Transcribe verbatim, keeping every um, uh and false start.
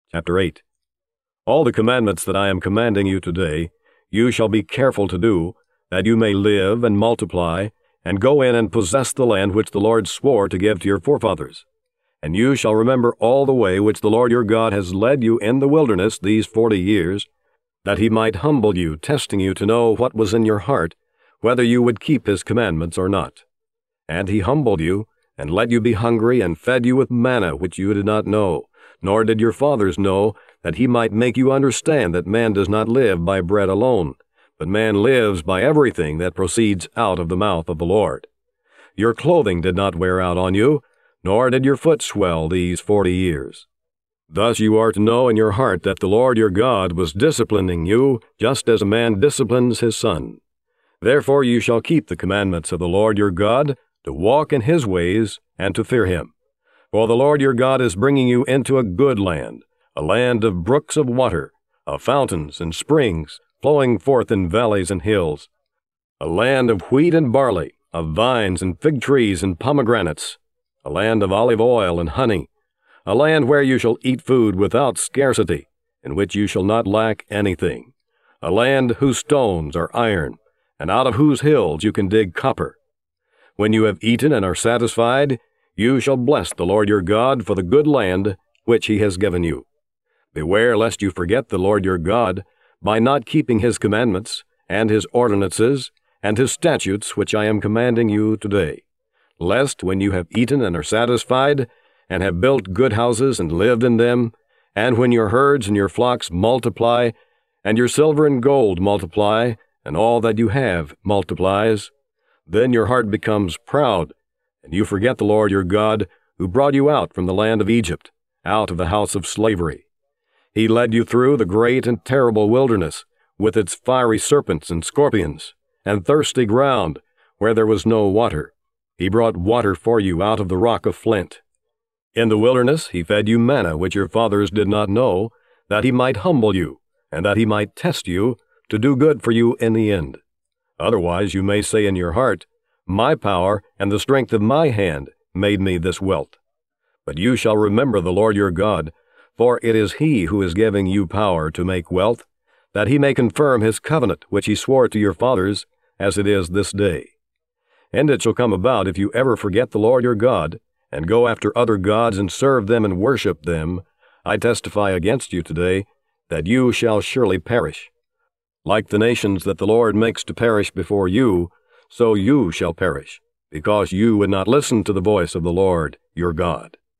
Chapter eight. All the commandments that I am commanding you today, you shall be careful to do, that you may live and multiply, and go in and possess the land which the Lord swore to give to your forefathers. And you shall remember all the way which the Lord your God has led you in the wilderness these forty years, that he might humble you, testing you to know what was in your heart, whether you would keep his commandments or not. And he humbled you, and let you be hungry, and fed you with manna which you did not know, nor did your fathers know, that he might make you understand that man does not live by bread alone, but man lives by everything that proceeds out of the mouth of the Lord. Your clothing did not wear out on you, nor did your foot swell these forty years. Thus you are to know in your heart that the Lord your God was disciplining you, just as a man disciplines his son. Therefore you shall keep the commandments of the Lord your God, to walk in his ways, and to fear him. For the Lord your God is bringing you into a good land, a land of brooks of water, of fountains and springs, flowing forth in valleys and hills, a land of wheat and barley, of vines and fig trees and pomegranates, a land of olive oil and honey, a land where you shall eat food without scarcity, in which you shall not lack anything, a land whose stones are iron, and out of whose hills you can dig copper. When you have eaten and are satisfied, you shall bless the Lord your God for the good land which he has given you. Beware lest you forget the Lord your God, by not keeping his commandments, and his ordinances, and his statutes which I am commanding you today, lest when you have eaten and are satisfied, and have built good houses and lived in them, and when your herds and your flocks multiply, and your silver and gold multiply, and all that you have multiplies, then your heart becomes proud, and you forget the Lord your God, who brought you out from the land of Egypt, out of the house of slavery. He led you through the great and terrible wilderness, with its fiery serpents and scorpions, and thirsty ground, where there was no water. He brought water for you out of the rock of flint. In the wilderness he fed you manna which your fathers did not know, that he might humble you, and that he might test you, to do good for you in the end. Otherwise you may say in your heart, My power and the strength of my hand made me this wealth. But you shall remember the Lord your God, for it is he who is giving you power to make wealth, that he may confirm his covenant which he swore to your fathers, as it is this day. And it shall come about, if you ever forget the Lord your God, and go after other gods and serve them and worship them, I testify against you today, that you shall surely perish. Like the nations that the Lord makes to perish before you, so you shall perish, because you would not listen to the voice of the Lord your God.